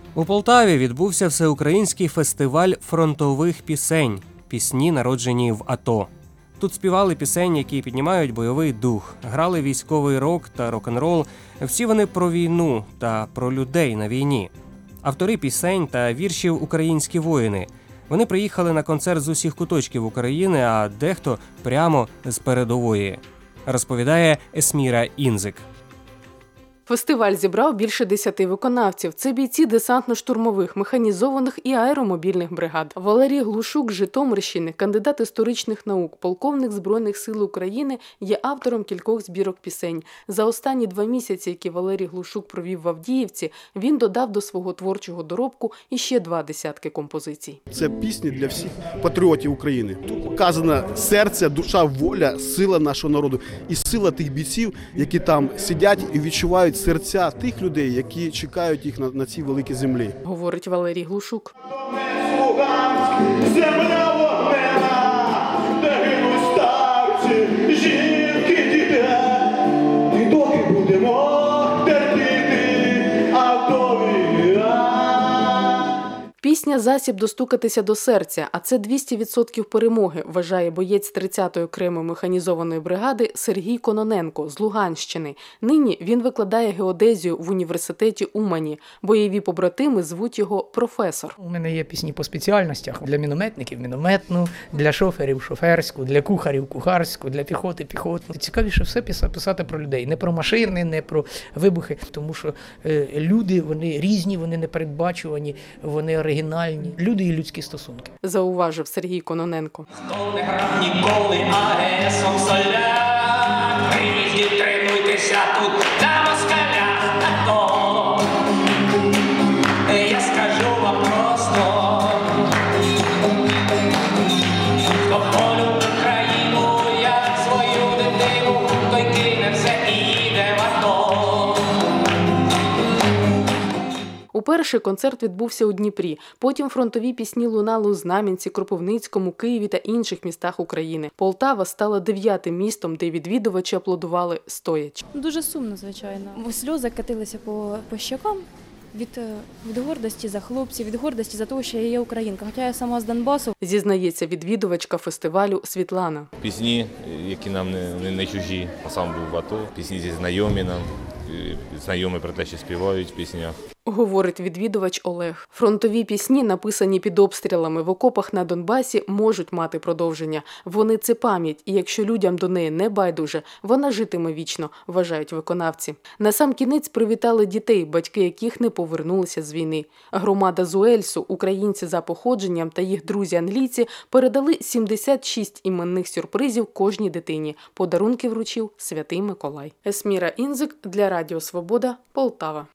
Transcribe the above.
У Полтаві відбувся всеукраїнський фестиваль фронтових пісень «Пісні, народжені в АТО». Тут співали пісень, які піднімають бойовий дух, грали військовий рок та рок-н-рол. Всі вони про війну та про людей на війні. Автори пісень та віршів – українські воїни. Вони приїхали на концерт з усіх куточків України, а дехто прямо з передової. Розповідає Есміра Інзик. Фестиваль зібрав більше 10 виконавців. Це бійці десантно-штурмових, механізованих і аеромобільних бригад. Валерій Глушук з Житомирщини, кандидат історичних наук, полковник Збройних сил України, є автором кількох збірок пісень. За останні 2 місяці, які Валерій Глушук провів в Авдіївці, він додав до свого творчого доробку іще 2 десятки композицій. Це пісні для всіх патріотів України. Тут показано серце, душа, воля, сила нашого народу і сила тих бійців, які там сидять і відчувають серця тих людей, які чекають їх на цій великій землі. Говорить Валерій Глушук. Земля вогнена, де гинуть старці, жінки, діти, і доки будемо терпіти, а то війна. Пісня – засіб достукатися до серця, а це 200% перемоги, вважає боєць 30-ї окремої механізованої бригади Сергій Кононенко з Луганщини. Нині він викладає геодезію в університеті Умані. Бойові побратими звуть його професор. У мене є пісні по спеціальностях. Для мінометників – мінометну, для шоферів – шоферську, для кухарів – кухарську, для піхоти – піхотну. Цікавіше все писати про людей. Не про машини, не про вибухи, тому що люди, вони різні, вони непередбачувані, вони оригінальні. Люди і людські стосунки. Зауважив Сергій Кононенко. Хто не грав ніколи АЕСом соля, приїздіть, тренуйтеся тут на москалях АТО. Я скажу вам просто, хто полюбить Україну, як свою дитину, той кине все і їде в АТО. Уперше концерт відбувся у Дніпрі, потім фронтові пісні лунали у Знам'янці, Кропивницькому, Києві та інших містах України. Полтава стала 9-тим містом, де відвідувачі аплодували стоячи. Дуже сумно, звичайно. Сльози катилися по щокам від гордості за хлопців, від гордості за те, що я є українка, хоча я сама з Донбасу. Зізнається відвідувачка фестивалю Світлана. Пісні, які нам не чужі, а сам був в АТО, пісні зі знайомі нам, знайомі про те, що співають в піснях. Говорить відвідувач Олег. Фронтові пісні, написані під обстрілами в окопах на Донбасі, можуть мати продовження. Вони – це пам'ять, і якщо людям до неї не байдуже, вона житиме вічно, вважають виконавці. Насамкінець привітали дітей, батьки яких не повернулися з війни. Громада з Уельсу, українці за походженням та їх друзі-англійці передали 76 іменних сюрпризів кожній дитині. Подарунки вручив Святий Миколай. Есміра Інзик для Радіо Свобода, Полтава.